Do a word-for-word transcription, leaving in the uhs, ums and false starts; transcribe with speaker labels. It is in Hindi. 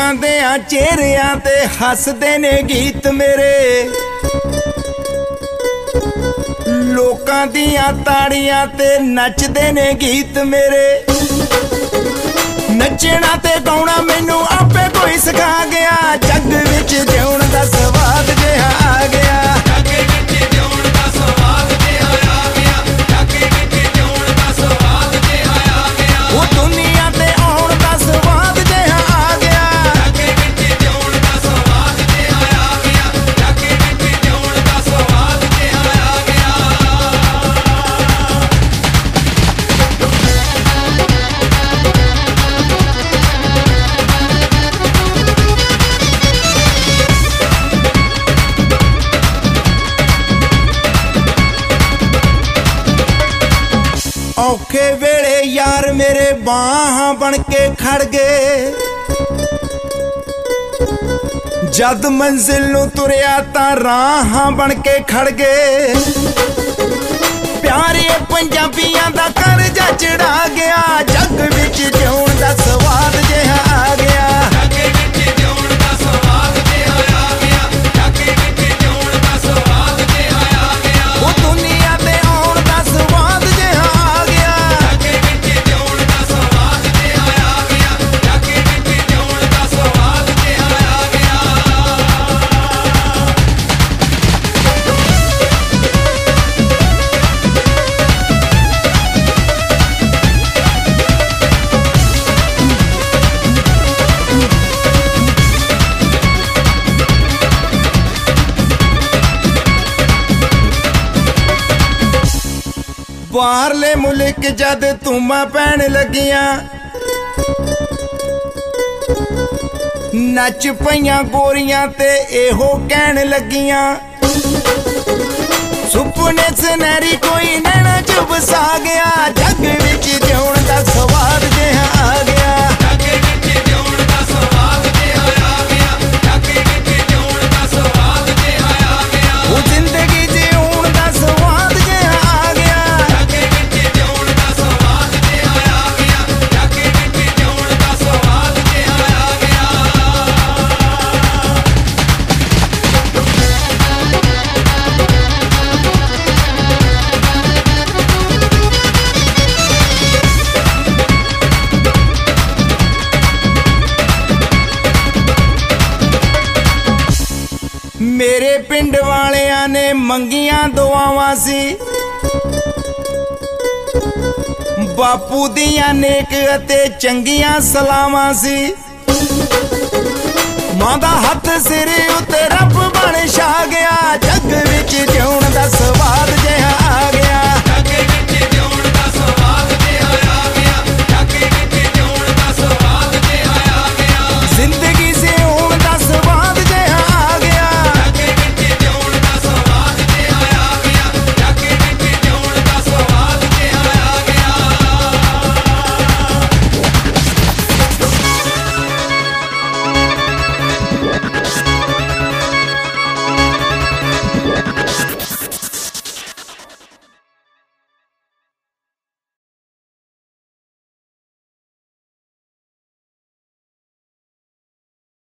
Speaker 1: खुशियां दे चेहरियां ते हसदे ने गीत मेरे, लोकां दियां ताड़ियां ते नचदे ने गीत मेरे। नचना ते गाउणा मैनू आपे कोई सिखा गया, जग विच जिउण दा स्वाद जिहा आ गया। औखे वेले यार मेरे बाहां बन के खड़ गए, जद मंजिल नू तुरिया तां राहां बन के खड़ गए। प्यारे पंजाबियां दा करजा चढ़ा गया, जग विच जिउण दा स्वाद जिहा आ गया। बाहरले मुल्क जद धूमां पैण लगियां, नच पईयां गोरियां ते एहो कहण लगियां, सुपने सनैरी कोई नैना च वसा गया, जग विच जिउण दा स्वाद जिहा आ गया। मेरे पिंड वालियां ने मंगियां दुआवां सी, बापू दियां नेक अते चंगियां सलावां सी। मां दा हथ सिर उत्ते रब बन छा गया,